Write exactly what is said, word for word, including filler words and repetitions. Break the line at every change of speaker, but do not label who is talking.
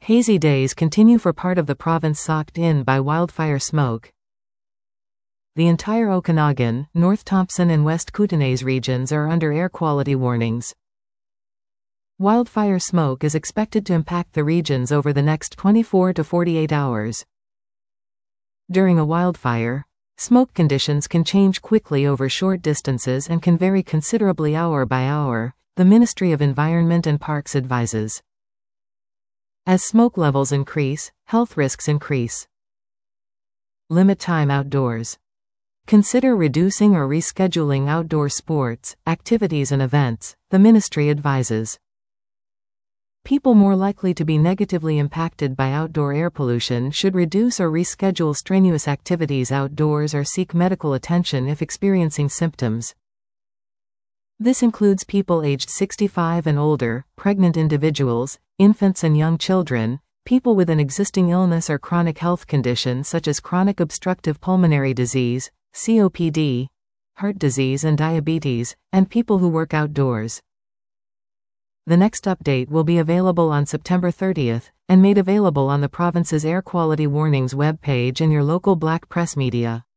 Hazy days continue for part of the province socked in by wildfire smoke. The entire Okanagan, North Thompson and West Kootenay regions are under air quality warnings. Wildfire smoke is expected to impact the regions over the next twenty-four to forty-eight hours. During a wildfire, smoke conditions can change quickly over short distances and can vary considerably hour by hour, the Ministry of Environment and Parks advises. As smoke levels increase, health risks increase. Limit time outdoors. Consider reducing or rescheduling outdoor sports, activities and events, the ministry advises. People more likely to be negatively impacted by outdoor air pollution should reduce or reschedule strenuous activities outdoors or seek medical attention if experiencing symptoms. This includes people aged sixty-five and older, pregnant individuals, infants and young children, people with an existing illness or chronic health condition such as chronic obstructive pulmonary disease, C O P D, heart disease and diabetes, and people who work outdoors. The next update will be available on September thirtieth, and made available on the province's Air Quality Warnings web page and your local Black Press media.